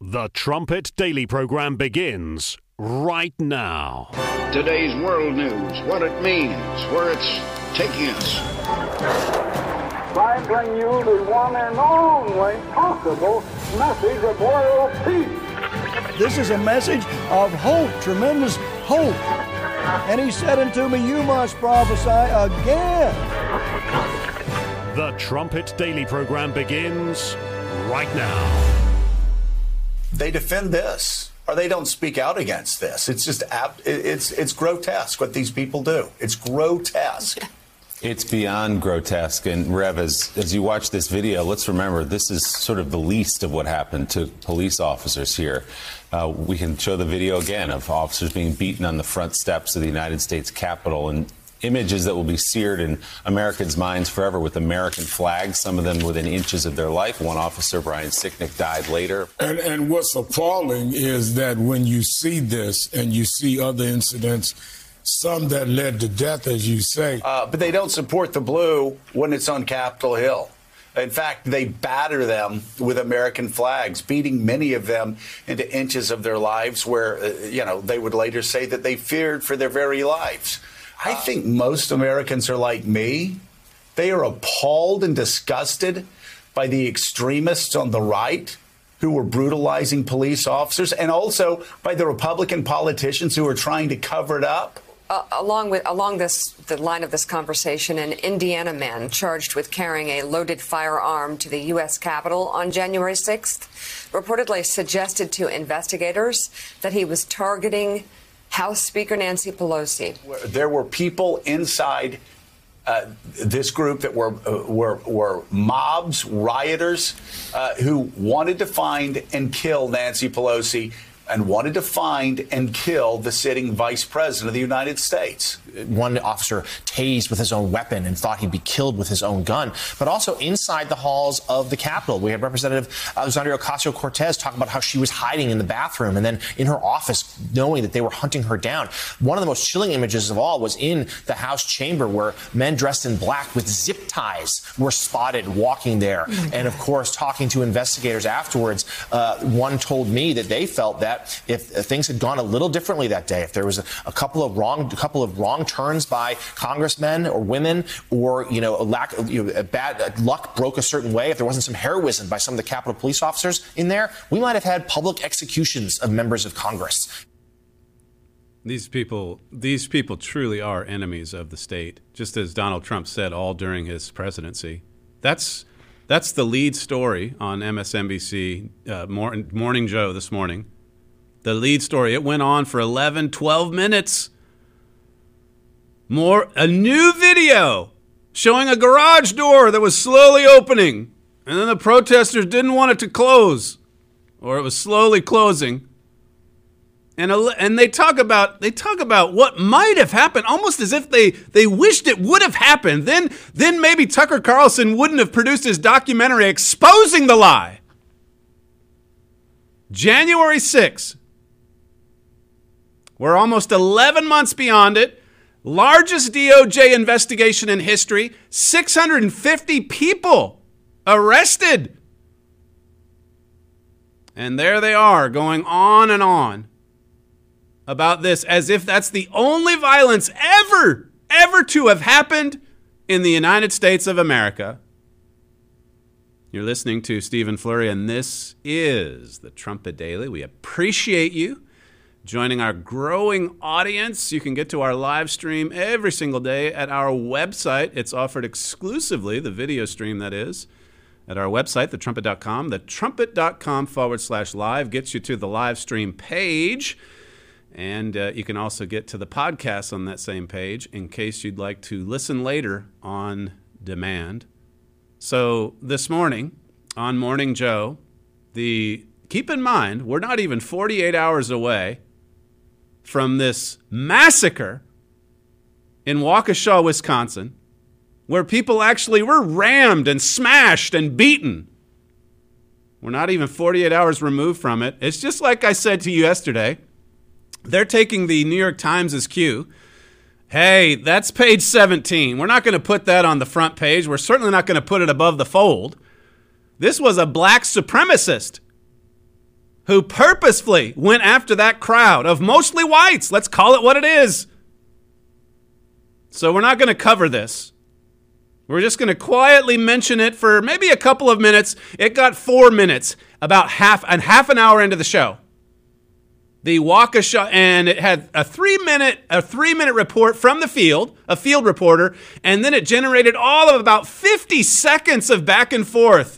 The Trumpet Daily program begins right now. Today's world news, what it means, where it's taking us. I bring you the one and only possible message of world peace. This is a message of hope, tremendous hope. And he said unto me, you must prophesy again. The Trumpet Daily program begins right now. They defend this, or they don't speak out against this. It's just it's grotesque what these people do. It's grotesque. It's beyond grotesque. And Rev, as you watch this video, let's remember this is sort of the least of what happened to police officers here. We can show the video again of officers being beaten on the front steps of the United States Capitol, and images that will be seared in Americans' minds forever with American flags, some of them within inches of their life. One officer, Brian Sicknick, died later. And what's appalling is that when you see this and you see other incidents, some that led to death, as you say. But they don't support the blue when it's on Capitol Hill. In fact, they batter them with American flags, beating many of them into inches of their lives where, they would later say that they feared for their very lives. I think most Americans are like me. They are appalled and disgusted by the extremists on the right who were brutalizing police officers, and also by the Republican politicians who are trying to cover it up. Along the line of this conversation, an Indiana man charged with carrying a loaded firearm to the U.S. Capitol on January 6th reportedly suggested to investigators that he was targeting House Speaker Nancy Pelosi. There were people inside this group that were mobs, rioters, who wanted to find and kill Nancy Pelosi and wanted to find and kill the sitting vice president of the United States. One officer tased with his own weapon and thought he'd be killed with his own gun. But also inside the halls of the Capitol, we had Representative Alexandria Ocasio-Cortez talk about how she was hiding in the bathroom and then in her office knowing that they were hunting her down. One of the most chilling images of all was in the House chamber where men dressed in black with zip ties were spotted walking there. And, of course, talking to investigators afterwards, one told me that they felt that if things had gone a little differently that day, if there was a couple of wrong turns by congressmen or women, or bad luck broke a certain way, if there wasn't some heroism by some of the Capitol police officers in there, we might have had public executions of members of Congress. These people truly are enemies of the state, just as Donald Trump said all during his presidency. That's the lead story on MSNBC Morning Joe this morning. The lead story. It went on for 11, 12 minutes. A new video showing a garage door that was slowly opening. And then the protesters didn't want it to close. Or it was slowly closing. And they talk about what might have happened, almost as if they wished it would have happened. Then maybe Tucker Carlson wouldn't have produced his documentary exposing the lie. January 6th. We're almost 11 months beyond it. Largest DOJ investigation in history. 650 people arrested. And there they are going on and on about this as if that's the only violence ever to have happened in the United States of America. You're listening to Stephen Flurry, and this is the Trumpet Daily. We appreciate you joining our growing audience. You can get to our live stream every single day at our website. It's offered exclusively, the video stream that is, at our website, thetrumpet.com. Thetrumpet.com/live gets you to the live stream page. And you can also get to the podcast on that same page in case you'd like to listen later on demand. So this morning on Morning Joe, keep in mind, we're not even 48 hours away from this massacre in Waukesha, Wisconsin, where people actually were rammed and smashed and beaten. We're not even 48 hours removed from it. It's just like I said to you yesterday. They're taking the New York Times as cue. Hey, that's page 17. We're not going to put that on the front page. We're certainly not going to put it above the fold. This was a black supremacist who purposefully went after that crowd of mostly whites. Let's call it what it is. So we're not going to cover this. We're just going to quietly mention it for maybe a couple of minutes. It got 4 minutes, about half an hour into the show. The Waukesha, and it had a 3-minute report from the field, a field reporter, and then it generated all of about 50 seconds of back and forth.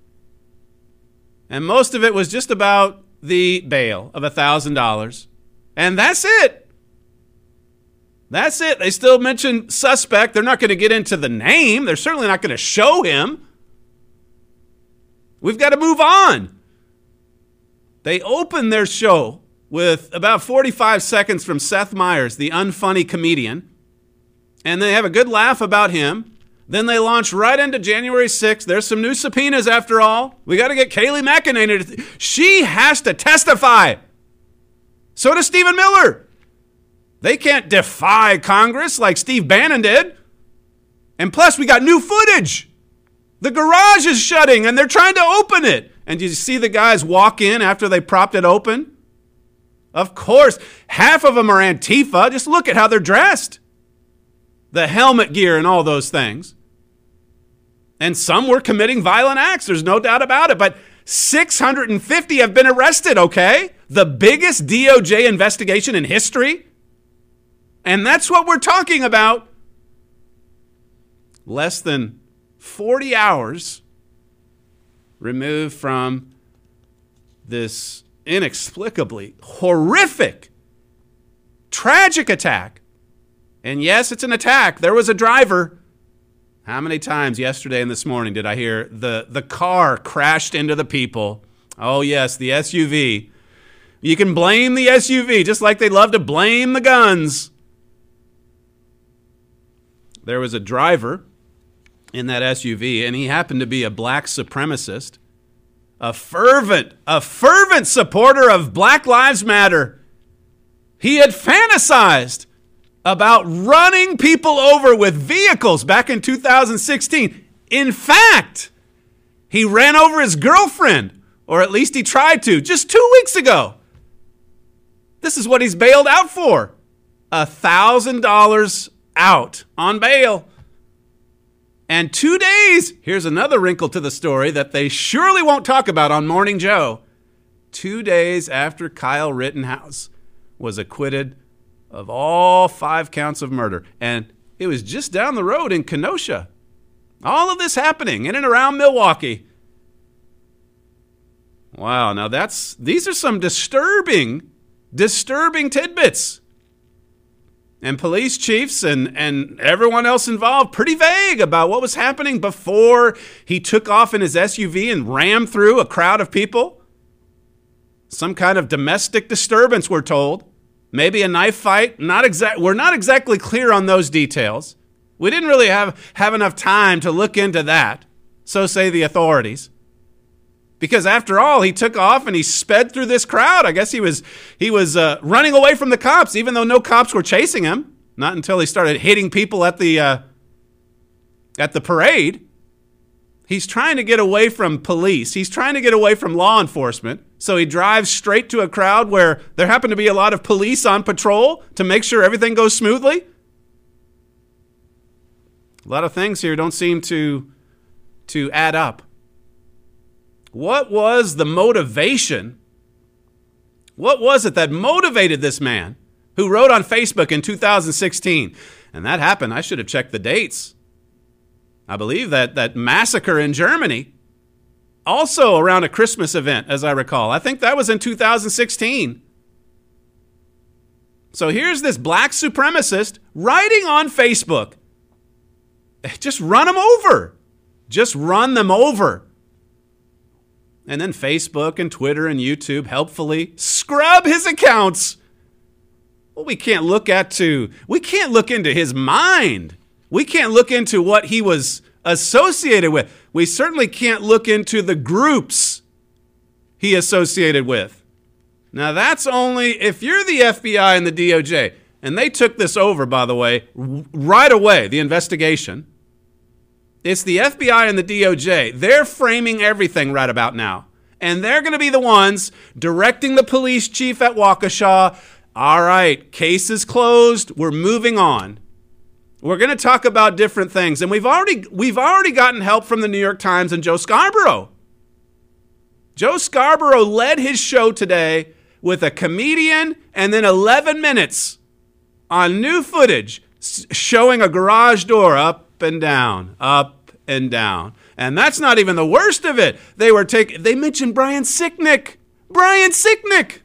And most of it was just about the bail of $1,000. And that's it. That's it. They still mention suspect. They're not going to get into the name. They're certainly not going to show him. We've got to move on. They opened their show with about 45 seconds from Seth Meyers, the unfunny comedian. And they have a good laugh about him. Then they launch right into January 6th. There's some new subpoenas after all. We got to get Kayleigh McEnany. She has to testify. So does Stephen Miller. They can't defy Congress like Steve Bannon did. And plus, we got new footage. The garage is shutting, and they're trying to open it. And you see the guys walk in after they propped it open? Of course, half of them are Antifa. Just look at how they're dressed. The helmet gear and all those things. And some were committing violent acts. There's no doubt about it. But 650 have been arrested, okay? The biggest DOJ investigation in history. And that's what we're talking about. Less than 40 hours removed from this inexplicably horrific, tragic attack. And yes, it's an attack. There was a driver. How many times yesterday and this morning did I hear the car crashed into the people? Oh, yes, the SUV. You can blame the SUV just like they love to blame the guns. There was a driver in that SUV, and he happened to be a black supremacist, a fervent supporter of Black Lives Matter. He had fantasized about running people over with vehicles back in 2016. In fact, he ran over his girlfriend, or at least he tried to, just 2 weeks ago. This is what he's bailed out for. $1,000 out on bail. And 2 days, here's another wrinkle to the story that they surely won't talk about on Morning Joe. 2 days after Kyle Rittenhouse was acquitted of all 5 counts of murder. And it was just down the road in Kenosha. All of this happening in and around Milwaukee. Wow, now these are some disturbing tidbits. And police chiefs and everyone else involved pretty vague about what was happening before he took off in his SUV and rammed through a crowd of people. Some kind of domestic disturbance, we're told. Maybe a knife fight. We're not exactly clear on those details. We didn't really have enough time to look into that, so say the authorities. Because after all, he took off and he sped through this crowd. I guess he was running away from the cops, even though no cops were chasing him. Not until he started hitting people at the parade. He's trying to get away from police. He's trying to get away from law enforcement. So he drives straight to a crowd where there happen to be a lot of police on patrol to make sure everything goes smoothly. A lot of things here don't seem to add up. What was the motivation? What was it that motivated this man who wrote on Facebook in 2016? And that happened. I should have checked the dates. I believe that massacre in Germany, also around a Christmas event, as I recall. I think that was in 2016. So here's this black supremacist writing on Facebook. Just run them over. Just run them over. And then Facebook and Twitter and YouTube helpfully scrub his accounts. Well, we can't look into his mind. We can't look into what he was associated with. We certainly can't look into the groups he associated with. Now, that's only if you're the FBI and the DOJ, and they took this over, by the way, right away, the investigation. It's the FBI and the DOJ. They're framing everything right about now. And they're going to be the ones directing the police chief at Waukesha. All right, case is closed. We're moving on. We're going to talk about different things. And we've already gotten help from the New York Times and Joe Scarborough. Joe Scarborough led his show today with a comedian and then 11 minutes on new footage showing a garage door up and down, up and down. And that's not even the worst of it. They mentioned Brian Sicknick. Brian Sicknick.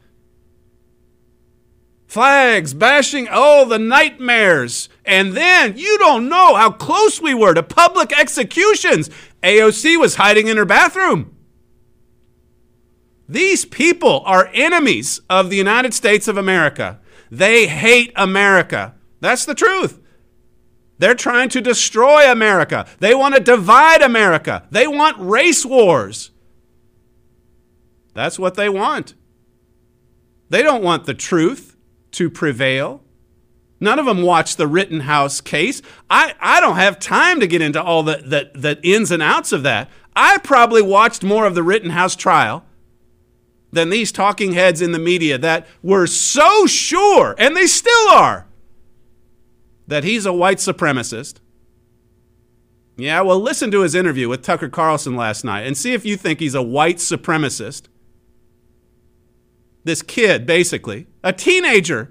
Flags, bashing, the nightmares. And then you don't know how close we were to public executions. AOC was hiding in her bathroom. These people are enemies of the United States of America. They hate America. That's the truth. They're trying to destroy America. They want to divide America. They want race wars. That's what they want. They don't want the truth to prevail. None of them watched the Rittenhouse case. I don't have time to get into all the ins and outs of that. I probably watched more of the Rittenhouse trial than these talking heads in the media that were so sure, and they still are, that he's a white supremacist. Yeah, well, listen to his interview with Tucker Carlson last night and see if you think he's a white supremacist. This kid, basically, a teenager,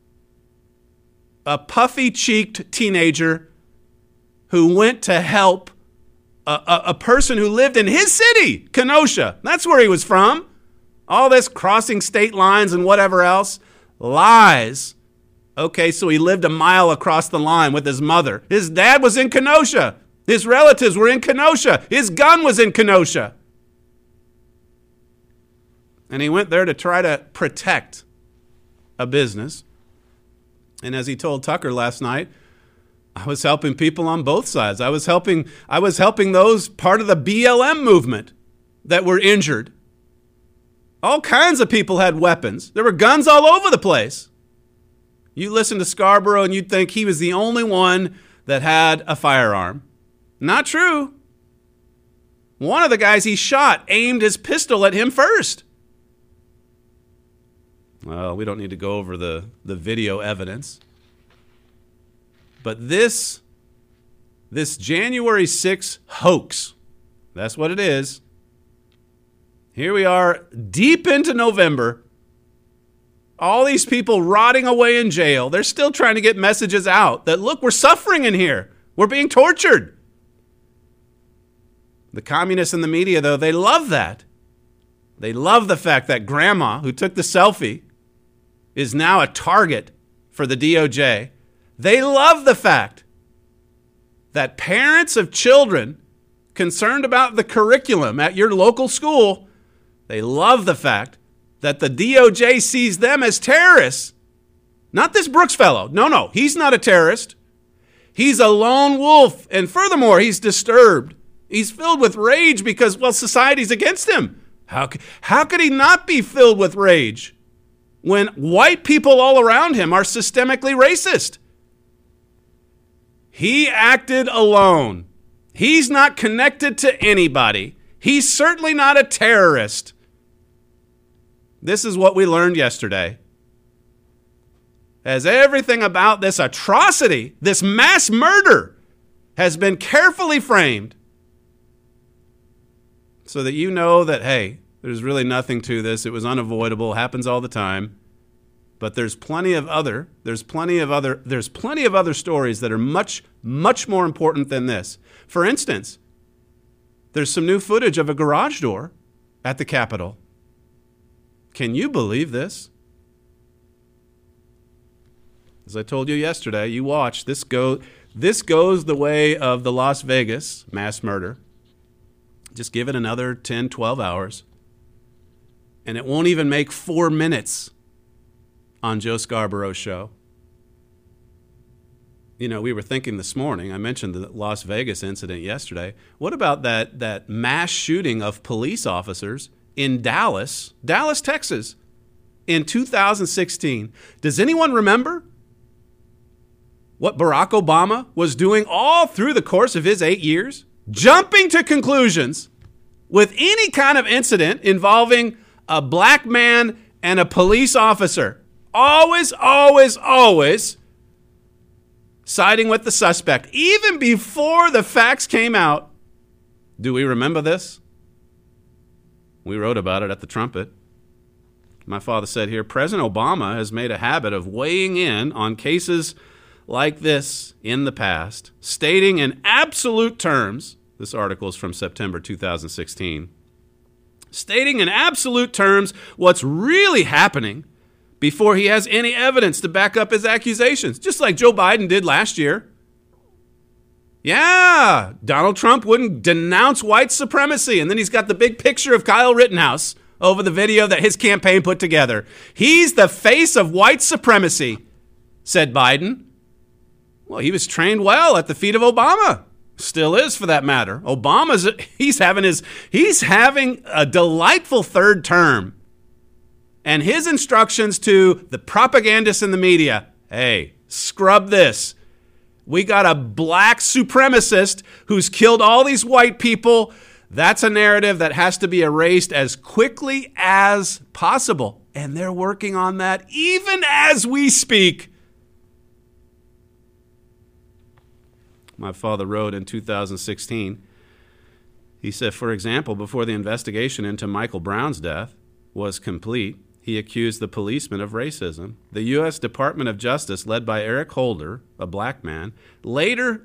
a puffy-cheeked teenager who went to help a person who lived in his city, Kenosha. That's where he was from. All this crossing state lines and whatever else. Lies. Okay, so he lived a mile across the line with his mother. His dad was in Kenosha. His relatives were in Kenosha. His gun was in Kenosha. And he went there to try to protect a business. And as he told Tucker last night, I was helping people on both sides. I was helping those part of the BLM movement that were injured. All kinds of people had weapons. There were guns all over the place. You listen to Scarborough and you'd think he was the only one that had a firearm. Not true. One of the guys he shot aimed his pistol at him first. Well, we don't need to go over the video evidence. But this January 6th hoax, that's what it is. Here we are deep into November. All these people rotting away in jail. They're still trying to get messages out that, look, we're suffering in here. We're being tortured. The communists in the media, though, they love that. They love the fact that grandma, who took the selfie, is now a target for the DOJ. They love the fact that parents of children concerned about the curriculum at your local school, they love the fact that the DOJ sees them as terrorists. Not this Brooks fellow. No, he's not a terrorist. He's a lone wolf. And furthermore, he's disturbed. He's filled with rage because, well, society's against him. How could he not be filled with rage when white people all around him are systemically racist? He acted alone. He's not connected to anybody. He's certainly not a terrorist. This is what we learned yesterday. As everything about this atrocity, this mass murder, has been carefully framed so that you know that, hey, there's really nothing to this. It was unavoidable, happens all the time. But there's plenty of other stories that are much, much more important than this. For instance, there's some new footage of a garage door at the Capitol. Can you believe this? As I told you yesterday, you watch, this goes the way of the Las Vegas mass murder. Just give it another 10, 12 hours, and it won't even make 4 minutes on Joe Scarborough's show. You know, we were thinking this morning, I mentioned the Las Vegas incident yesterday. What about that mass shooting of police officers in Dallas, Texas, in 2016? Does anyone remember what Barack Obama was doing all through the course of his 8 years? Jumping to conclusions with any kind of incident involving a black man and a police officer. Always, always, always siding with the suspect, even before the facts came out. Do we remember this? We wrote about it at the Trumpet. My father said here, President Obama has made a habit of weighing in on cases like this in the past, stating in absolute terms, this article is from September 2016, stating in absolute terms what's really happening before he has any evidence to back up his accusations, just like Joe Biden did last year. Yeah, Donald Trump wouldn't denounce white supremacy, and then he's got the big picture of Kyle Rittenhouse over the video that his campaign put together. He's the face of white supremacy, said Biden. Well, he was trained well at the feet of Obama. Still is, for that matter. He's having a delightful third term. And his instructions to the propagandists in the media, hey, scrub this. We got a black supremacist who's killed all these white people. That's a narrative that has to be erased as quickly as possible. And they're working on that even as we speak. My father wrote in 2016, he said, for example, before the investigation into Michael Brown's death was complete, he accused the policeman of racism. The U.S. Department of Justice, led by Eric Holder, a black man, later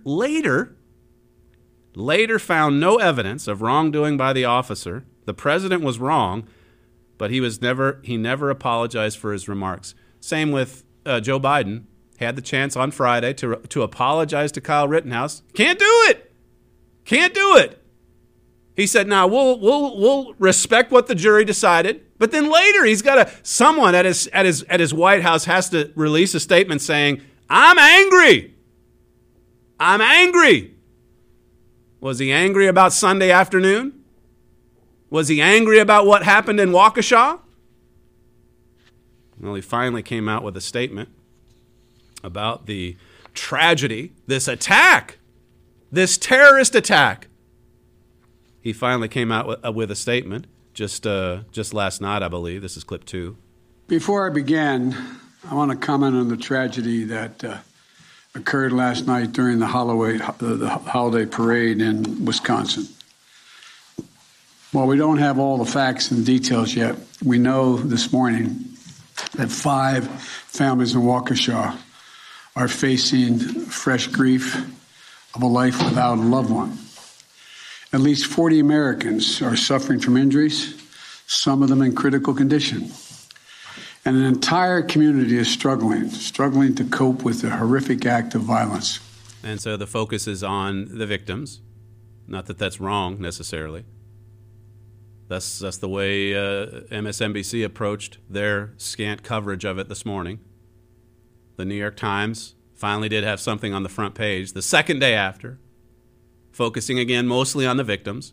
found no evidence of wrongdoing by the officer. The president was wrong, but he never apologized for his remarks. Same with Joe Biden. Had the chance on Friday to apologize to Kyle Rittenhouse. Can't do it. Can't do it. He said, "Now we'll respect what the jury decided." But then later, someone at his White House has to release a statement saying, "I'm angry. I'm angry." Was he angry about Sunday afternoon? Was he angry about what happened in Waukesha? Well, he finally came out with a statement about the tragedy, this attack, this terrorist attack. He finally came out with a statement just last night, I believe. This is clip 2. Before I begin, I want to comment on the tragedy that occurred last night during the holiday parade in Wisconsin. While we don't have all the facts and details yet, we know this morning that 5 families in Waukesha are facing fresh grief of a life without a loved one. At least 40 Americans are suffering from injuries, some of them in critical condition. And an entire community is struggling to cope with the horrific act of violence. And so the focus is on the victims. Not that that's wrong necessarily. That's the way MSNBC approached their scant coverage of it this morning. The New York Times finally did have something on the front page the second day after, focusing again mostly on the victims.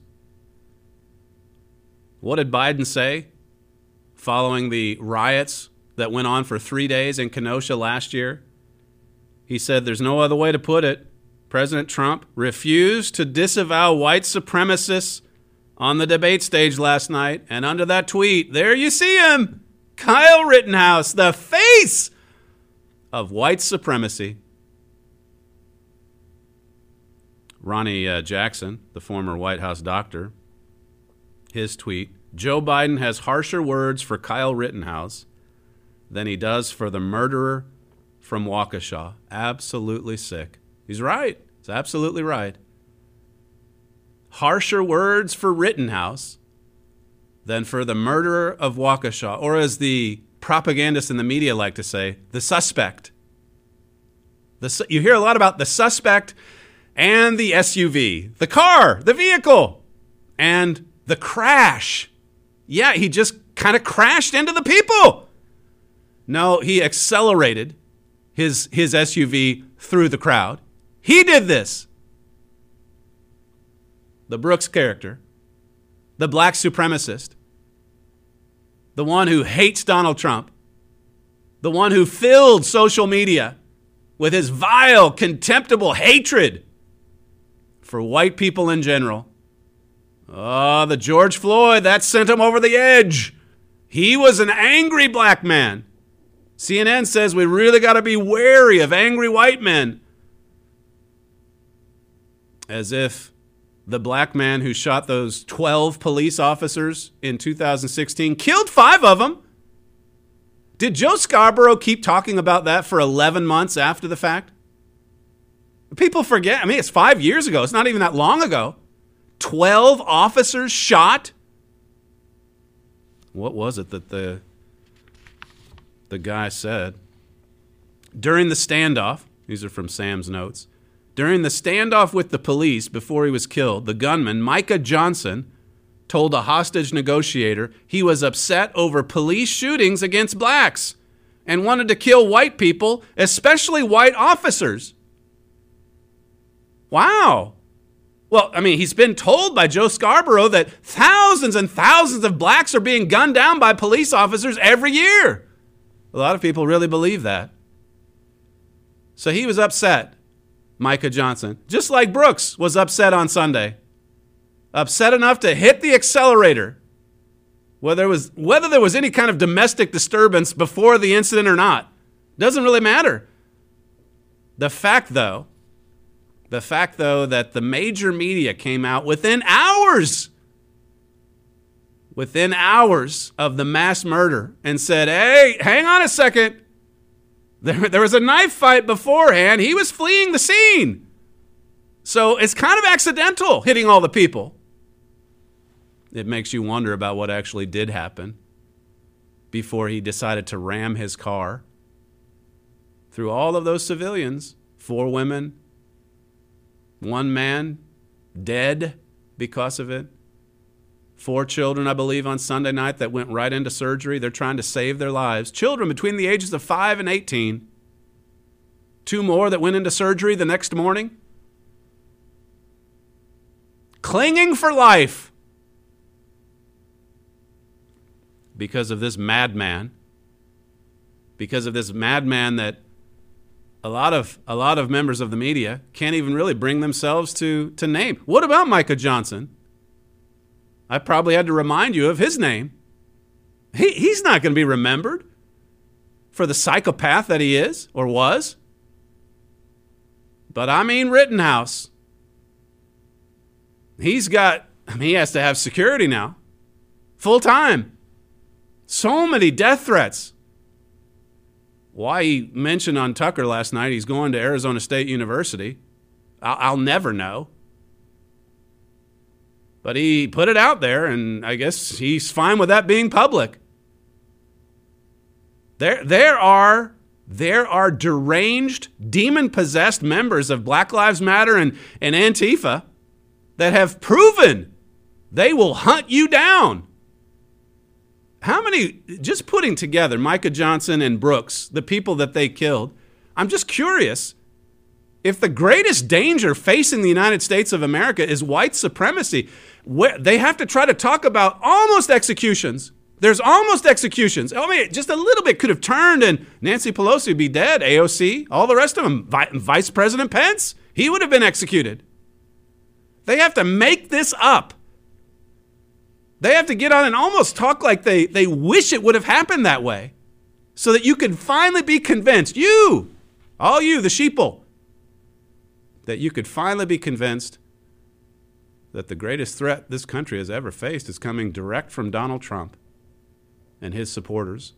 What did Biden say following the riots that went on for 3 days in Kenosha last year? He said, there's no other way to put it. President Trump refused to disavow white supremacists on the debate stage last night. And under that tweet, there you see him, Kyle Rittenhouse, the face of white supremacy. Ronnie Jackson, the former White House doctor, his tweet, Joe Biden has harsher words for Kyle Rittenhouse than he does for the murderer from Waukesha. Absolutely sick. He's right. He's absolutely right. Harsher words for Rittenhouse than for the murderer of Waukesha, or as the propagandists in the media like to say, the suspect. You hear a lot about the suspect and the SUV, the car, the vehicle, and the crash. Yeah, he just kind of crashed into the people. No, he accelerated his SUV through the crowd. He did this. The Brooks character, the black supremacist, the one who hates Donald Trump, the one who filled social media with his vile, contemptible hatred for white people in general. Oh, the George Floyd, that sent him over the edge. He was an angry black man. CNN says we really got to be wary of angry white men. As if the black man who shot those 12 police officers in 2016 killed 5 of them. Did Joe Scarborough keep talking about that for 11 months after the fact? People forget. I mean, it's 5 years ago. It's not even that long ago. 12 officers shot. What was it that the guy said? During the standoff, these are from Sam's notes, during the standoff with the police before he was killed, the gunman, Micah Johnson, told a hostage negotiator he was upset over police shootings against blacks and wanted to kill white people, especially white officers. Wow. Well, I mean, he's been told by Joe Scarborough that thousands and thousands of blacks are being gunned down by police officers every year. A lot of people really believe that. So he was upset, Micah Johnson, just like Brooks was upset on Sunday. Upset enough to hit the accelerator, whether there was any kind of domestic disturbance before the incident or not. Doesn't really matter. The fact, though, that the major media came out within hours of the mass murder and said, hey, hang on a second. There was a knife fight beforehand. He was fleeing the scene. So it's kind of accidental hitting all the people. It makes you wonder about what actually did happen before he decided to ram his car through all of those civilians, 4 women, 1 man dead because of it. 4 children, I believe, on Sunday night that went right into surgery. They're trying to save their lives. Children between the ages of 5 and 18. 2 more that went into surgery the next morning. Clinging for life because of this madman. Because of this madman that a lot of members of the media can't even really bring themselves to name. What about Micah Johnson? I probably had to remind you of his name. He's not going to be remembered for the psychopath that he is or was. But I mean Rittenhouse. He has to have security now. Full time. So many death threats. Why he mentioned on Tucker last night he's going to Arizona State University, I'll never know. But he put it out there, and I guess he's fine with that being public. There are deranged, demon-possessed members of Black Lives Matter and Antifa that have proven they will hunt you down. How many, just putting together Micah Johnson and Brooks, the people that they killed, I'm just curious if the greatest danger facing the United States of America is white supremacy. They have to try to talk about almost executions. There's almost executions. I mean, just a little bit could have turned and Nancy Pelosi would be dead, AOC, all the rest of them. Vice President Pence, he would have been executed. They have to make this up. They have to get on and almost talk like they wish it would have happened that way so that you can finally be convinced, all you, the sheeple, that you could finally be convinced that the greatest threat this country has ever faced is coming direct from Donald Trump and his supporters.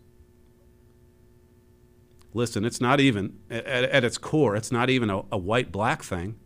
Listen, it's not even, at its core, it's not even a white-black thing.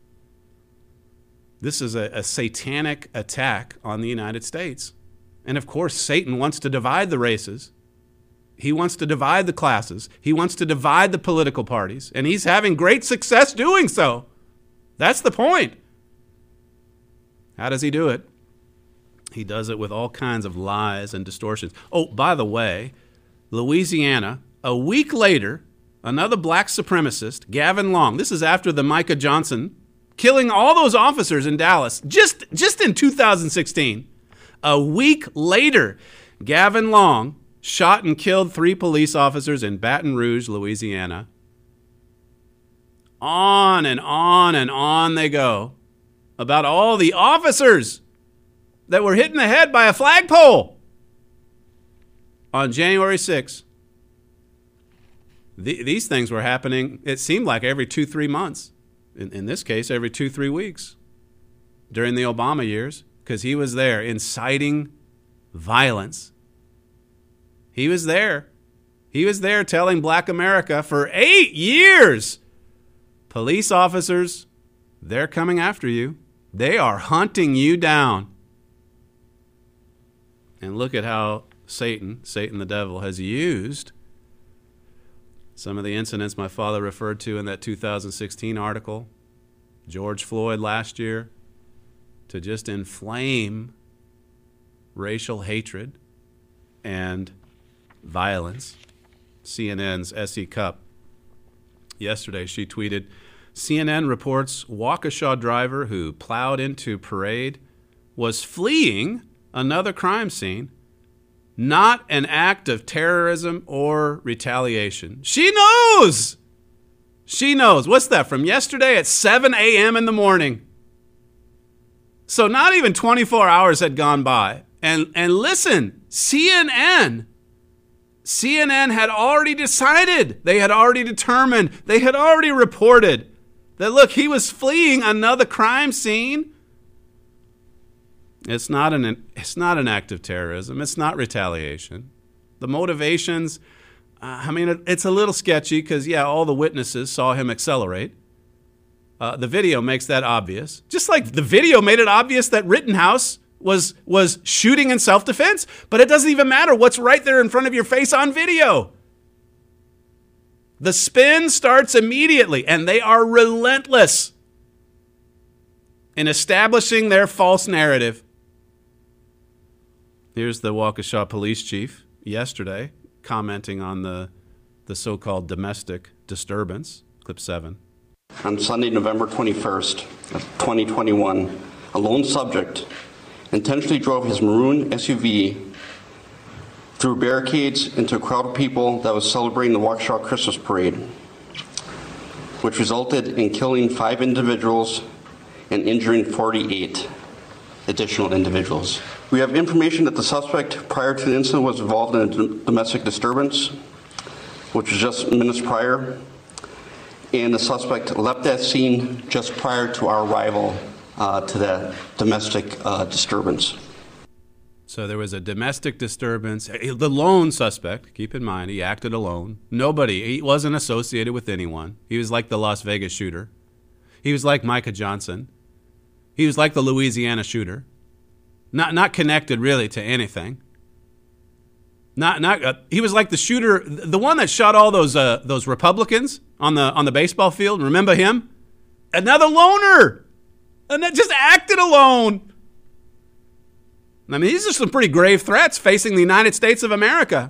This is a satanic attack on the United States. And of course, Satan wants to divide the races. He wants to divide the classes. He wants to divide the political parties. And he's having great success doing so. That's the point. How does he do it? He does it with all kinds of lies and distortions. Oh, by the way, Louisiana, a week later, another black supremacist, Gavin Long, this is after the Micah Johnson killing all those officers in Dallas, just in 2016. A week later, Gavin Long shot and killed 3 police officers in Baton Rouge, Louisiana. On and on and on they go about all the officers that were hit in the head by a flagpole on January 6th. These things were happening, it seemed like every 2-3 months. In this case, every 2-3 weeks during the Obama years, because he was there inciting violence. He was there. He was there telling Black America for 8 years, police officers, they're coming after you. They are hunting you down. And look at how Satan the devil, has used some of the incidents my father referred to in that 2016 article, George Floyd last year, to just inflame racial hatred and violence. CNN's S.E. Cupp, yesterday she tweeted, CNN reports Waukesha driver who plowed into parade was fleeing another crime scene, not an act of terrorism or retaliation. She knows! She knows. What's that, from yesterday at 7 a.m. in the morning? So not even 24 hours had gone by. And listen, CNN had already decided, they had already determined, they had already reported that, look, he was fleeing another crime scene. It's not an act of terrorism. It's not retaliation. The motivations, it's a little sketchy because, yeah, all the witnesses saw him accelerate. The video makes that obvious. Just like the video made it obvious that Rittenhouse was shooting in self-defense, but it doesn't even matter what's right there in front of your face on video. The spin starts immediately, and they are relentless in establishing their false narrative. Here's the Waukesha police chief yesterday commenting on the so-called domestic disturbance. Clip 7. On Sunday, November 21st, 2021, a lone subject intentionally drove his maroon SUV through barricades into a crowd of people that was celebrating the Waukesha Christmas parade, which resulted in killing 5 individuals and injuring 48 additional individuals. We have information that the suspect prior to the incident was involved in a domestic disturbance, which was just minutes prior, and the suspect left that scene just prior to our arrival to that domestic disturbance. So there was a domestic disturbance. The lone suspect, keep in mind, he acted alone. He wasn't associated with anyone. He was like the Las Vegas shooter. He was like Micah Johnson. He was like the Louisiana shooter. Not connected really to anything. He was like the shooter, the one that shot all those Republicans on the baseball field. Remember him? Another loner, and that just acted alone. I mean, these are some pretty grave threats facing the United States of America.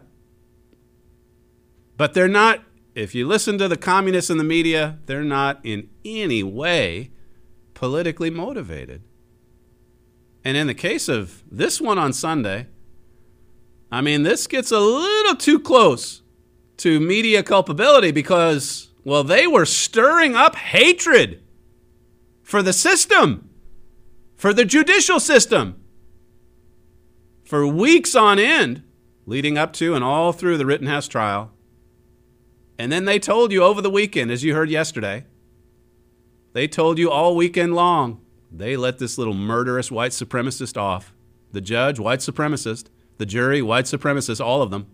But they're not, if you listen to the communists in the media, they're not in any way politically motivated. And in the case of this one on Sunday, I mean, this gets a little too close to media culpability because, well, they were stirring up hatred for the system, for the judicial system, for weeks on end, leading up to and all through the Rittenhouse trial. And then they told you over the weekend, as you heard yesterday, they told you all weekend long, they let this little murderous white supremacist off. The judge, white supremacist. The jury, white supremacists, all of them.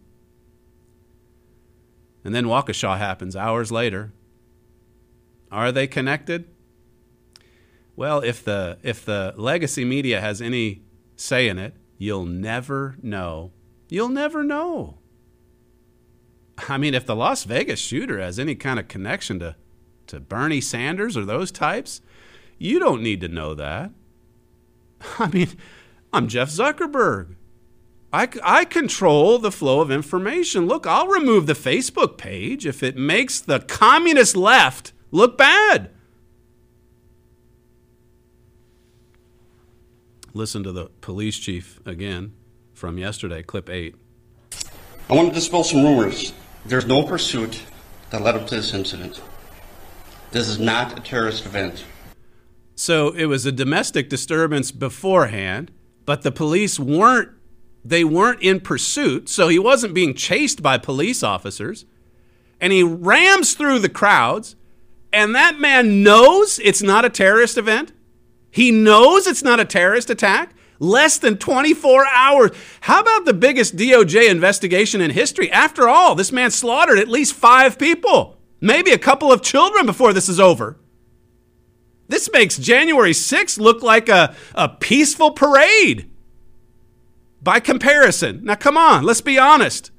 And then Waukesha happens hours later. Are they connected? Well, if the legacy media has any say in it, you'll never know. You'll never know. I mean, if the Las Vegas shooter has any kind of connection to Bernie Sanders or those types, you don't need to know that. I mean, I'm Jeff Zuckerberg. I control the flow of information. Look, I'll remove the Facebook page if it makes the communist left look bad. Listen to the police chief again from yesterday, clip 8. I want to dispel some rumors. There's no pursuit that led up to this incident. This is not a terrorist event. So it was a domestic disturbance beforehand, but the police weren't in pursuit, so he wasn't being chased by police officers. And he rams through the crowds, and that man knows it's not a terrorist event. He knows it's not a terrorist attack. Less than 24 hours. How about the biggest DOJ investigation in history? After all, this man slaughtered at least 5 people, maybe a couple of children before this is over. This makes January 6th look like a peaceful parade by comparison. Now, come on, let's be honest.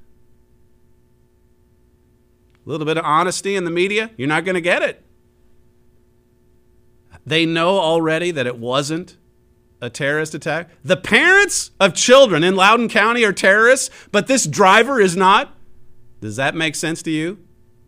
A little bit of honesty in the media, you're not going to get it. They know already that it wasn't a terrorist attack. The parents of children in Loudoun County are terrorists, but this driver is not. Does that make sense to you?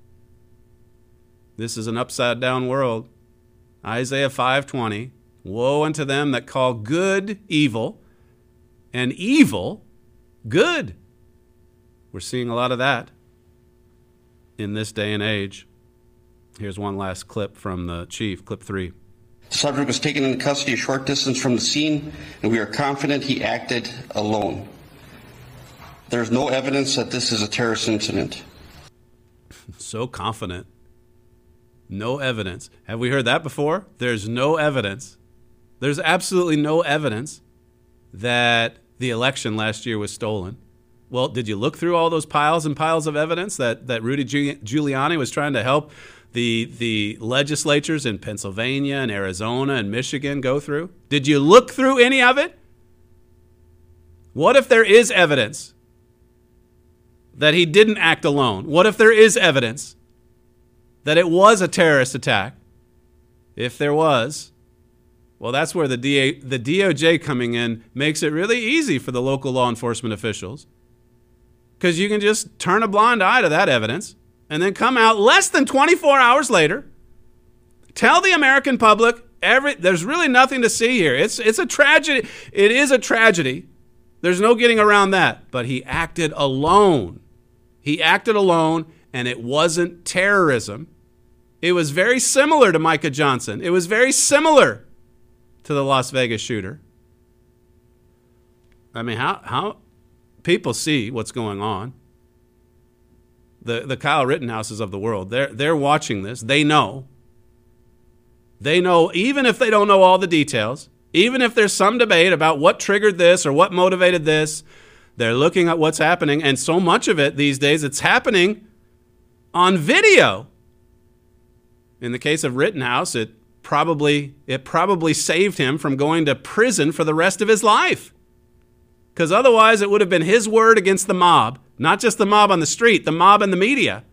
This is an upside down world. Isaiah 5:20, woe unto them that call good evil and evil good. We're seeing a lot of that in this day and age. Here's one last clip from the chief, clip 3. The subject was taken into custody a short distance from the scene, and we are confident he acted alone. There is no evidence that this is a terrorist incident. So confident. No evidence. Have we heard that before? There's no evidence. There's absolutely no evidence that the election last year was stolen. Well, did you look through all those piles and piles of evidence that Rudy Giuliani was trying to help the legislatures in Pennsylvania and Arizona and Michigan go through? Did you look through any of it? What if there is evidence that he didn't act alone? What if there is evidence that it was a terrorist attack? If there was, well, that's where the DOJ coming in makes it really easy for the local law enforcement officials, because you can just turn a blind eye to that evidence and then come out less than 24 hours later, tell the American public there's really nothing to see here. It's a tragedy. It is a tragedy. There's no getting around that. But he acted alone. He acted alone, and it wasn't terrorism. It was very similar to Micah Johnson. It was very similar to the Las Vegas shooter. I mean, how people see what's going on. The Kyle Rittenhouses of the world, they're watching this. They know. They know, even if they don't know all the details, even if there's some debate about what triggered this or what motivated this, they're looking at what's happening. And so much of it these days, it's happening on video. In the case of Rittenhouse, it probably saved him from going to prison for the rest of his life. Because otherwise it would have been his word against the mob. Not just the mob on the street, the mob in the media.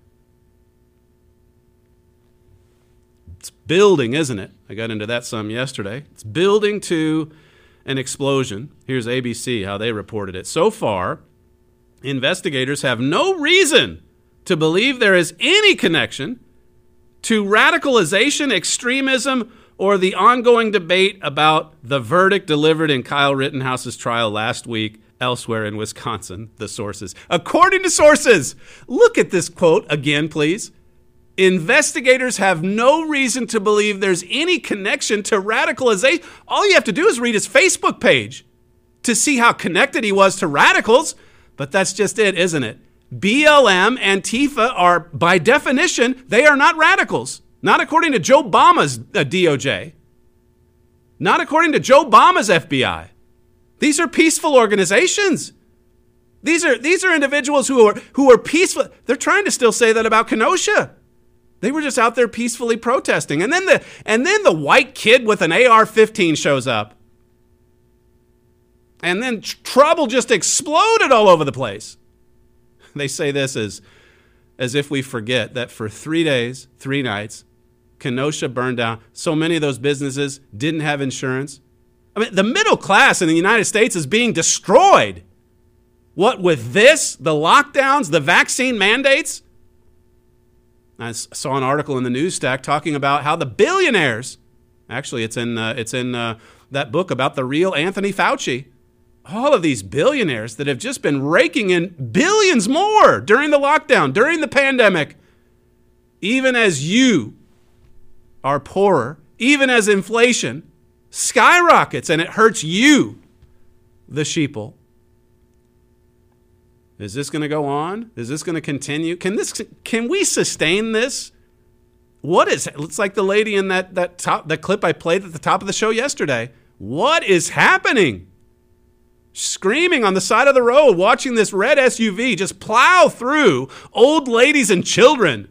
It's building, isn't it? I got into that some yesterday. It's building to an explosion. Here's ABC, how they reported it. So far, investigators have no reason to believe there is any connection to radicalization, extremism, or the ongoing debate about the verdict delivered in Kyle Rittenhouse's trial last week elsewhere in Wisconsin, the sources. According to sources, look at this quote again, please. Investigators have no reason to believe there's any connection to radicalization. All you have to do is read his Facebook page to see how connected he was to radicals. But that's just it, isn't it? BLM, Antifa are, by definition, they are not radicals. Not according to Joe Obama's DOJ. Not according to Joe Obama's FBI. These are peaceful organizations. These are individuals who are peaceful. They're trying to still say that about Kenosha. They were just out there peacefully protesting. And then the white kid with an AR-15 shows up. And then trouble just exploded all over the place. They say this as if we forget that for 3 days, 3 nights, Kenosha burned down. So many of those businesses didn't have insurance. I mean, the middle class in the United States is being destroyed. What with this, the lockdowns, the vaccine mandates? I saw an article in the news stack talking about how the billionaires, actually it's in that book about the real Anthony Fauci, all of these billionaires that have just been raking in billions more during the lockdown, during the pandemic, even as you are poorer, even as inflation skyrockets and it hurts you. the sheeple. Is this going to go on? Is this going to continue? Can we sustain this? It's like the lady in that clip I played at the top of the show yesterday. What is happening? Screaming on the side of the road, watching this red SUV just plow through old ladies and children.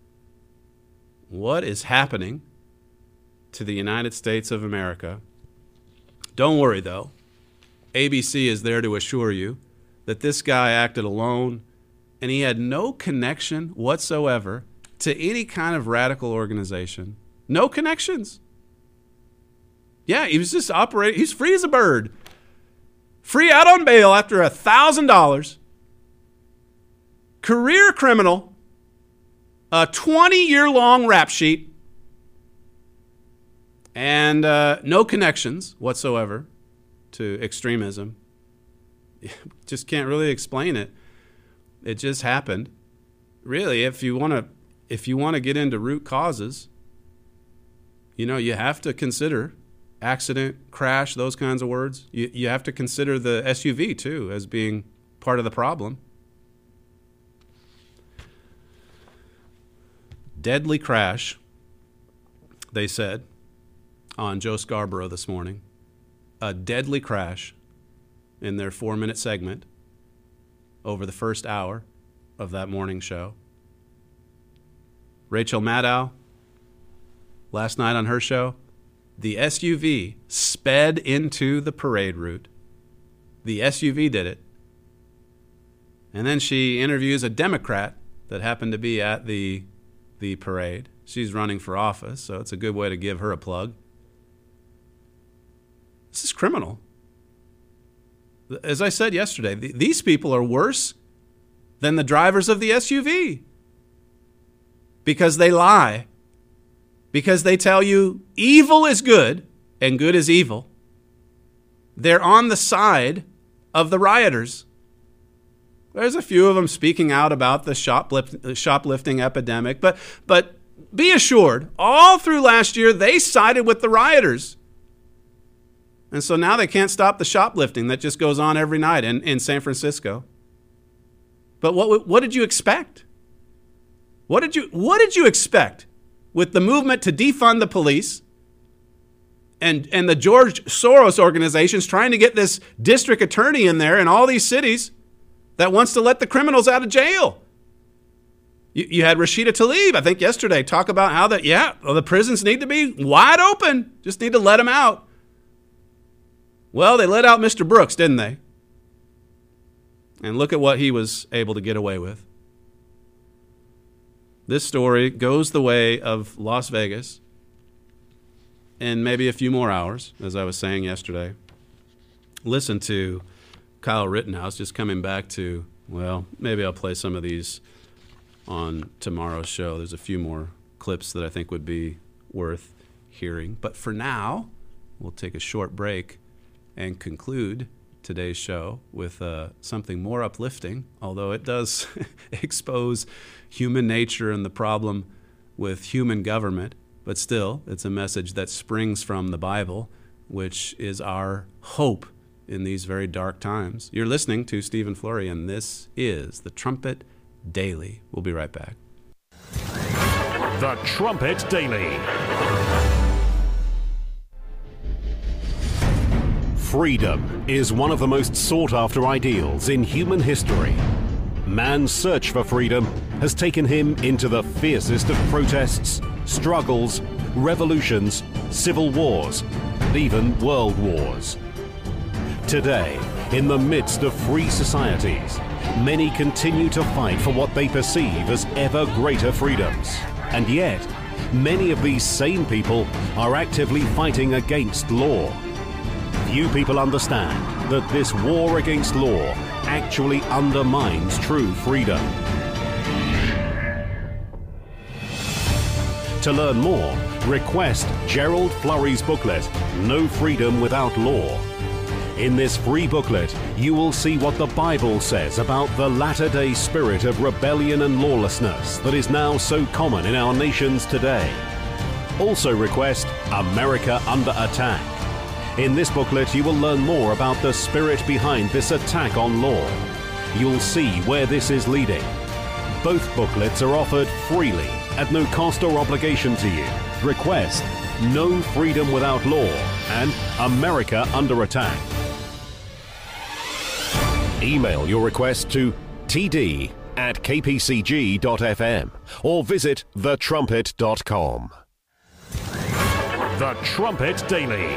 What is happening to the United States of America? Don't worry, though. ABC is there to assure you that this guy acted alone and he had no connection whatsoever to any kind of radical organization. No connections. Yeah, he was just operating. He's free as a bird. Free out on bail after $1,000. Career criminal. A 20-year-long rap sheet. And no connections whatsoever to extremism. Just can't really explain it. It just happened. Really, if you want to get into root causes, you have to consider accident, crash, those kinds of words. You have to consider the SUV, too, as being part of the problem. Deadly crash, they said on Joe Scarborough this morning. A deadly crash in their 4-minute segment over the first hour of that morning show. Rachel Maddow, last night on her show, the SUV sped into the parade route. The SUV did it. And then she interviews a Democrat that happened to be at the parade. She's running for office, so it's a good way to give her a plug. This is criminal. As I said yesterday, these people are worse than the drivers of the SUV because they lie, because they tell you evil is good and good is evil. They're on the side of the rioters. There's a few of them speaking out about the shoplifting epidemic, but be assured, all through last year, they sided with the rioters. And so now they can't stop the shoplifting that just goes on every night in San Francisco. But what did you expect? What did you expect with the movement to defund the police and the George Soros organizations trying to get this district attorney in there in all these cities that wants to let the criminals out of jail? You had Rashida Tlaib, I think yesterday, talk about how the prisons need to be wide open. Just need to let them out. Well, they let out Mr. Brooks, didn't they? And look at what he was able to get away with. This story goes the way of Las Vegas in maybe a few more hours, as I was saying yesterday. Listen to Kyle Rittenhouse just coming back to, well, maybe I'll play some of these on tomorrow's show. There's a few more clips that I think would be worth hearing. But for now, we'll take a short break and conclude today's show with something more uplifting, although it does expose human nature and the problem with human government. But still, it's a message that springs from the Bible, which is our hope in these very dark times. You're listening to Stephen Flurry, and this is the Trumpet Daily. We'll be right back. The Trumpet Daily. Freedom is one of the most sought-after ideals in human history. Man's search for freedom has taken him into the fiercest of protests, struggles, revolutions, civil wars, and even world wars. Today, in the midst of free societies, many continue to fight for what they perceive as ever greater freedoms. And yet, many of these same people are actively fighting against law. Few people understand that this war against law actually undermines true freedom. To learn more, request Gerald Flurry's booklet, No Freedom Without Law. In this free booklet, you will see what the Bible says about the latter-day spirit of rebellion and lawlessness that is now so common in our nations today. Also request America Under Attack. In this booklet, you will learn more about the spirit behind this attack on law. You'll see where this is leading. Both booklets are offered freely at no cost or obligation to you. Request No Freedom Without Law and America Under Attack. Email your request to td@kpcg.fm or visit thetrumpet.com. The Trumpet Daily.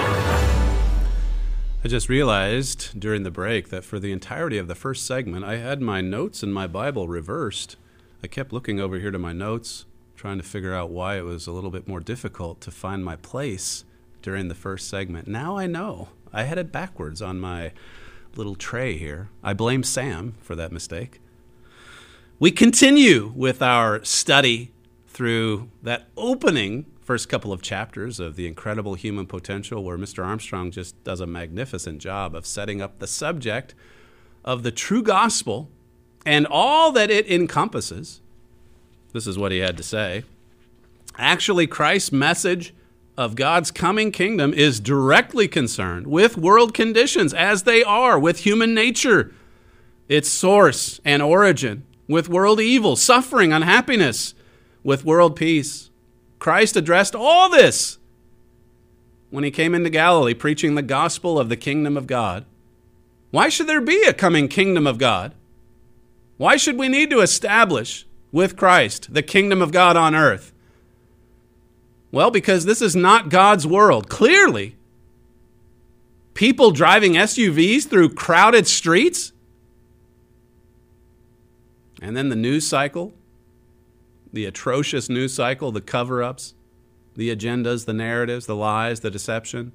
I just realized during the break that for the entirety of the first segment, I had my notes in my Bible reversed. I kept looking over here to my notes, trying to figure out why it was a little bit more difficult to find my place during the first segment. Now I know. I had it backwards on my little tray here. I blame Sam for that mistake. We continue with our study through that opening first couple of chapters of The Incredible Human Potential, where Mr. Armstrong just does a magnificent job of setting up the subject of the true gospel and all that it encompasses. This is what he had to say. Actually, Christ's message of God's coming kingdom is directly concerned with world conditions as they are, with human nature, its source and origin, with world evil, suffering, unhappiness, with world peace. Christ addressed all this when he came into Galilee preaching the gospel of the kingdom of God. Why should there be a coming kingdom of God? Why should we need to establish with Christ the kingdom of God on earth? Well, because this is not God's world. Clearly, people driving SUVs through crowded streets, and then the news cycle, the atrocious news cycle, the cover-ups, the agendas, the narratives, the lies, the deception.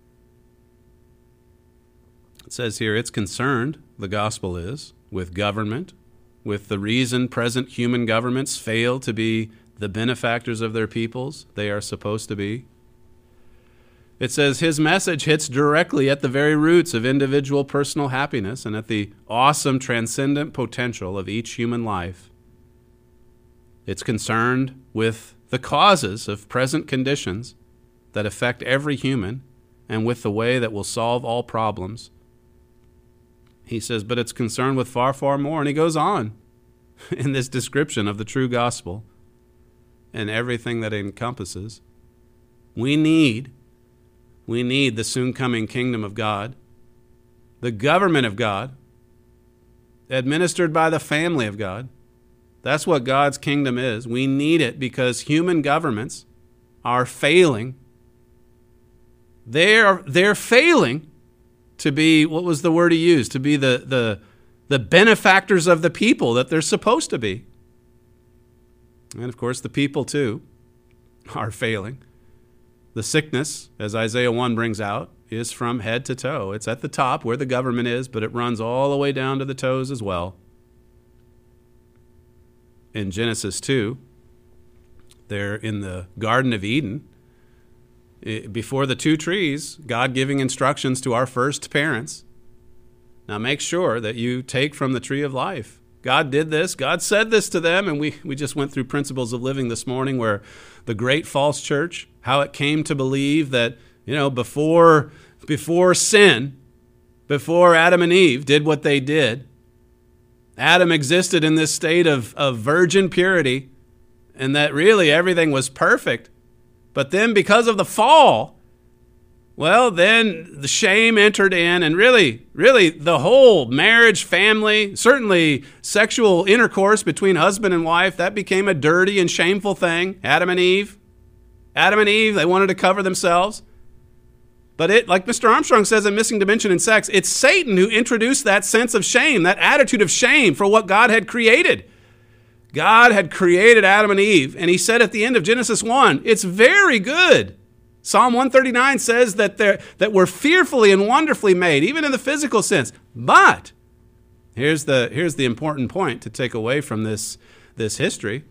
It says here, it's concerned, the gospel is, with government, with the reason present human governments fail to be the benefactors of their peoples they are supposed to be. It says his message hits directly at the very roots of individual personal happiness and at the awesome transcendent potential of each human life. It's concerned with the causes of present conditions that affect every human and with the way that will solve all problems. He says, but it's concerned with far, far more. And he goes on in this description of the true gospel and everything that it encompasses. We need the soon coming kingdom of God, the government of God, administered by the family of God. That's what God's kingdom is. We need it because human governments are failing. They're failing to be, what was the word he used? To be the benefactors of the people that they're supposed to be. And of course, the people too are failing. The sickness, as Isaiah 1 brings out, is from head to toe. It's at the top where the government is, but it runs all the way down to the toes as well. In Genesis 2, there in the Garden of Eden, before the two trees, God giving instructions to our first parents. Now make sure that you take from the tree of life. God did this. God said this to them. And we just went through Principles of Living this morning where the great false church, how it came to believe that, before sin, before Adam and Eve did what they did, Adam existed in this state of virgin purity, and that really everything was perfect. But then because of the fall, well, then the shame entered in, and really the whole marriage, family, certainly sexual intercourse between husband and wife, that became a dirty and shameful thing. Adam and Eve, they wanted to cover themselves. But it, like Mr. Armstrong says in Missing Dimension in Sex, it's Satan who introduced that sense of shame, that attitude of shame for what God had created. God had created Adam and Eve, and he said at the end of Genesis 1, it's very good. Psalm 139 says that we're fearfully and wonderfully made, even in the physical sense. But here's the important point to take away from this history.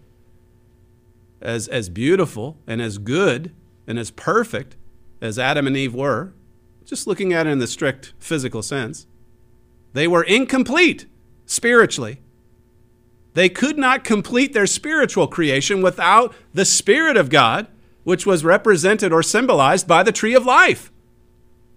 As beautiful and as good and as perfect as Adam and Eve were, just looking at it in the strict physical sense, they were incomplete spiritually. They could not complete their spiritual creation without the Spirit of God, which was represented or symbolized by the tree of life.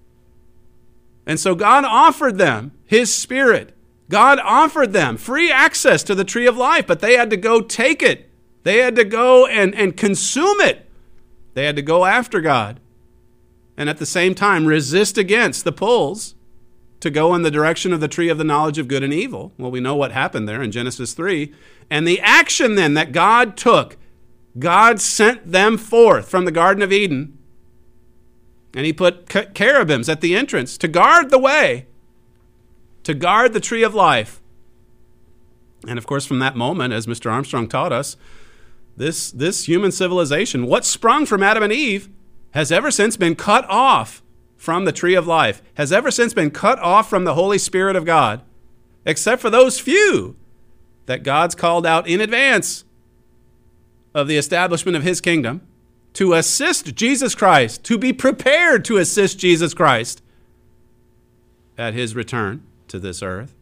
And so God offered them his Spirit. God offered them free access to the tree of life, but they had to go take it. They had to go and consume it. They had to go after God. And at the same time, resist against the pulls to go in the direction of the tree of the knowledge of good and evil. Well, we know what happened there in Genesis 3. And the action then that God took, God sent them forth from the Garden of Eden. And he put cherubims at the entrance to guard the way, to guard the tree of life. And of course, from that moment, as Mr. Armstrong taught us, this human civilization, what sprung from Adam and Eve, has ever since been cut off from the tree of life, has ever since been cut off from the Holy Spirit of God, except for those few that God's called out in advance of the establishment of his kingdom to assist Jesus Christ, to be prepared to assist Jesus Christ at his return to this earth.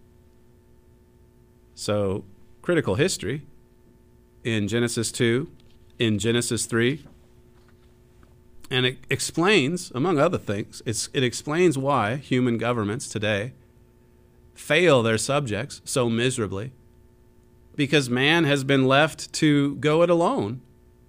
So, critical history in Genesis 2, in Genesis 3, and it explains, among other things, it explains why human governments today fail their subjects so miserably, because man has been left to go it alone.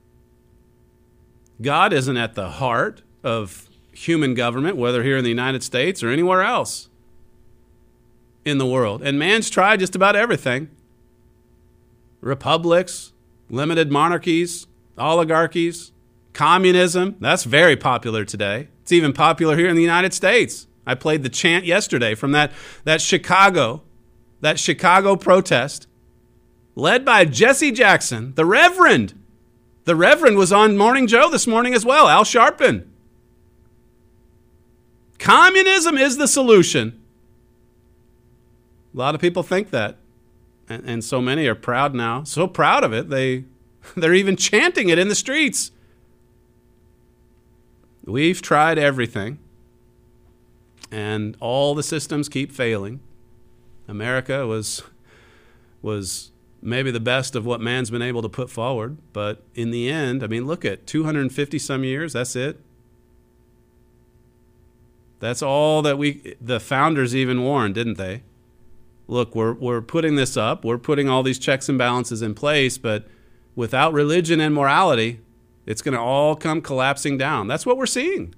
God isn't at the heart of human government, whether here in the United States or anywhere else in the world. And man's tried just about everything. Republics, limited monarchies, oligarchies, communism. That's very popular today. It's even popular here in the United States. I played the chant yesterday from that Chicago protest led by Jesse Jackson, the Reverend. The Reverend was on Morning Joe this morning as well, Al Sharpton. Communism is the solution. A lot of people think that. And so many are proud now, so proud of it, they're even chanting it in the streets. We've tried everything, and all the systems keep failing. America was maybe the best of what man's been able to put forward, but in the end, I mean, look at 250 some years, that's it. That's all that the founders even warned, didn't they? Look, we're putting this up, we're putting all these checks and balances in place, but without religion and morality, it's going to all come collapsing down. That's what we're seeing.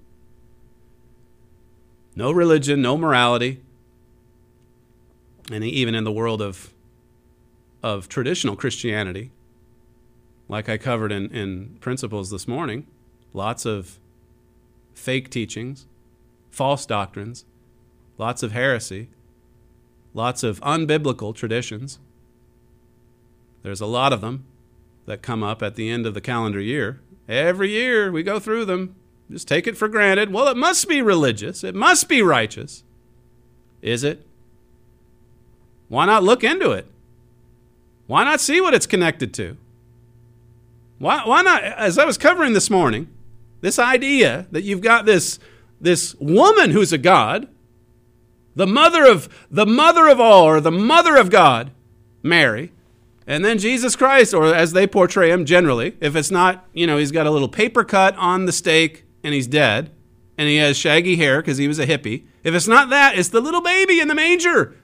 No religion, no morality. And even in the world of traditional Christianity, like I covered in Principles this morning, lots of fake teachings, false doctrines, lots of heresy, lots of unbiblical traditions. There's a lot of them that come up at the end of the calendar year. Every year we go through them. Just take it for granted. Well, it must be religious. It must be righteous. Is it? Why not look into it? Why not see what it's connected to? Why not, as I was covering this morning, this idea that you've got this woman who's a god, the mother of all, or the mother of God, Mary, and then Jesus Christ, or as they portray him generally, if it's not, he's got a little paper cut on the stake and he's dead, and he has shaggy hair because he was a hippie. If it's not that, it's the little baby in the manger.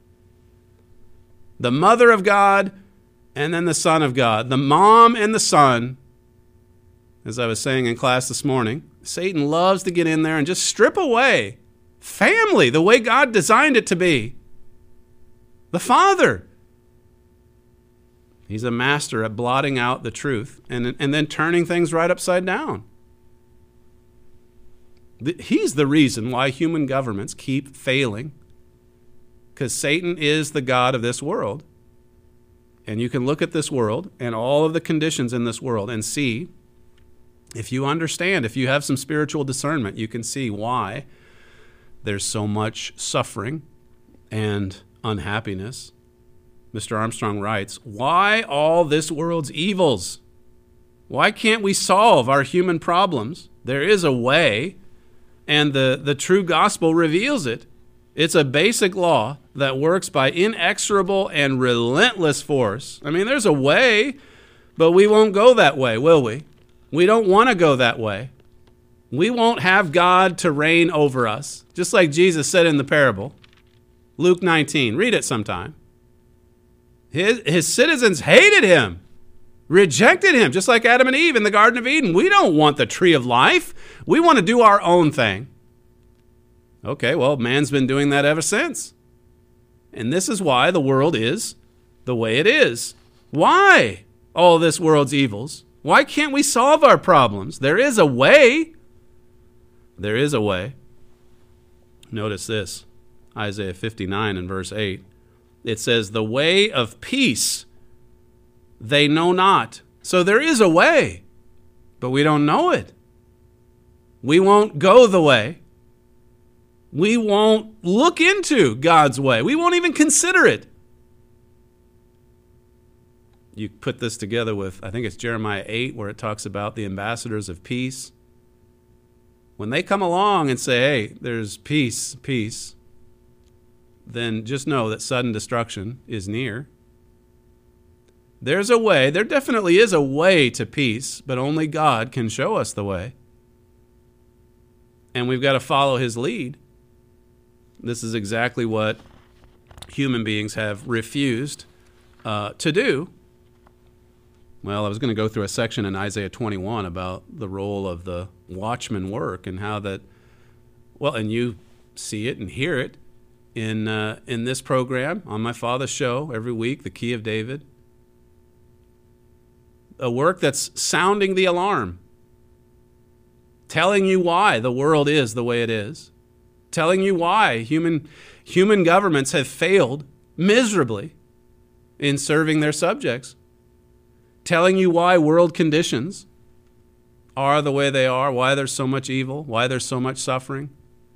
The mother of God and then the Son of God. The mom and the son. As I was saying in class this morning, Satan loves to get in there and just strip away family the way God designed it to be. The Father. He's a master at blotting out the truth and then turning things right upside down. He's the reason why human governments keep failing, because Satan is the god of this world. And you can look at this world and all of the conditions in this world and see, if you understand, if you have some spiritual discernment, you can see why there's so much suffering and unhappiness. Mr. Armstrong writes, why all this world's evils? Why can't we solve our human problems? There is a way, and the true gospel reveals it. It's a basic law that works by inexorable and relentless force. I mean, there's a way, but we won't go that way, will we? We don't want to go that way. We won't have God to reign over us, just like Jesus said in the parable. Luke 19, read it sometime. His citizens hated him, rejected him, just like Adam and Eve in the Garden of Eden. We don't want the tree of life. We want to do our own thing. Okay, well, man's been doing that ever since. And this is why the world is the way it is. Why all this world's evils? Why can't we solve our problems? There is a way. There is a way. Notice this, Isaiah 59 and verse 8. It says, the way of peace they know not. So there is a way, but we don't know it. We won't go the way. We won't look into God's way. We won't even consider it. You put this together with, I think it's Jeremiah 8, where it talks about the ambassadors of peace. When they come along and say, hey, there's peace, peace, then just know that sudden destruction is near. There's a way. There definitely is a way to peace, but only God can show us the way. And we've got to follow his lead. This is exactly what human beings have refused to do. Well, I was going to go through a section in Isaiah 21 about the role of the watchman work and how that, well, and you see it and hear it in this program on my father's show every week, The Key of David. A work that's sounding the alarm, telling you why the world is the way it is, telling you why human governments have failed miserably in serving their subjects, telling you why world conditions are the way they are, why there's so much evil, why there's so much suffering.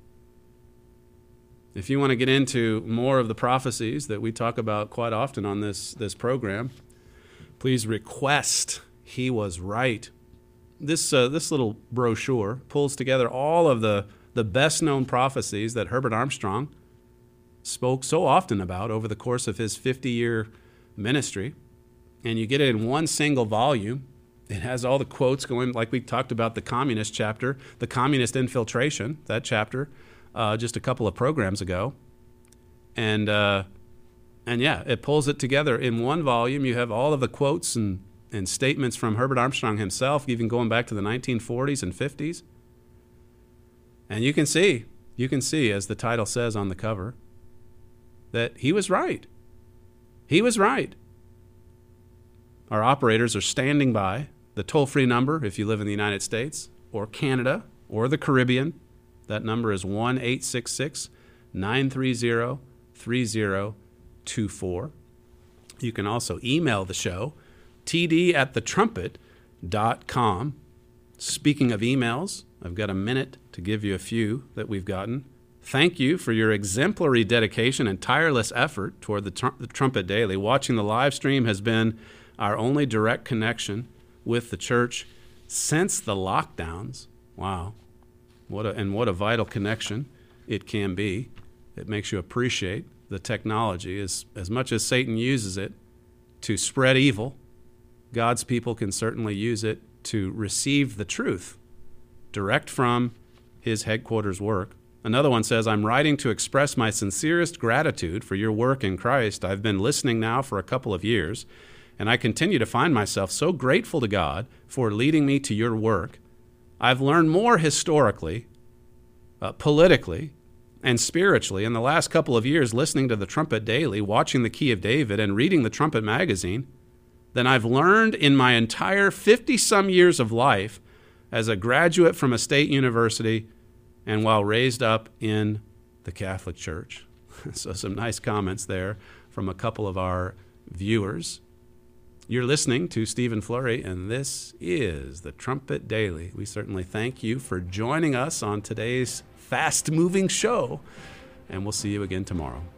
If you want to get into more of the prophecies that we talk about quite often on this program, please request He Was Right. This little brochure pulls together all of the best-known prophecies that Herbert Armstrong spoke so often about over the course of his 50-year ministry. And you get it in one single volume. It has all the quotes going, like we talked about the communist chapter, the communist infiltration, that chapter, just a couple of programs ago. And yeah, it pulls it together in one volume. You have all of the quotes and statements from Herbert Armstrong himself, even going back to the 1940s and 50s. And you can see, as the title says on the cover, that he was right. He was right. Our operators are standing by. The toll-free number, if you live in the United States or Canada or the Caribbean, that number is 1-866-930-3024. You can also email the show, td@thetrumpet.com. Speaking of emails, I've got a minute to give you a few that we've gotten. Thank you for your exemplary dedication and tireless effort toward the Trumpet Daily. Watching the live stream has been our only direct connection with the church since the lockdowns. Wow. What a vital connection it can be. It makes you appreciate the technology. As much as Satan uses it to spread evil, God's people can certainly use it to receive the truth direct from his headquarters work. Another one says, I'm writing to express my sincerest gratitude for your work in Christ. I've been listening now for a couple of years, and I continue to find myself so grateful to God for leading me to your work. I've learned more historically, politically, and spiritually in the last couple of years listening to the Trumpet Daily, watching The Key of David, and reading the Trumpet magazine than I've learned in my entire 50-some years of life as a graduate from a state university and while raised up in the Catholic Church. So some nice comments there from a couple of our viewers. You're listening to Stephen Flurry, and this is the Trumpet Daily. We certainly thank you for joining us on today's fast-moving show, and we'll see you again tomorrow.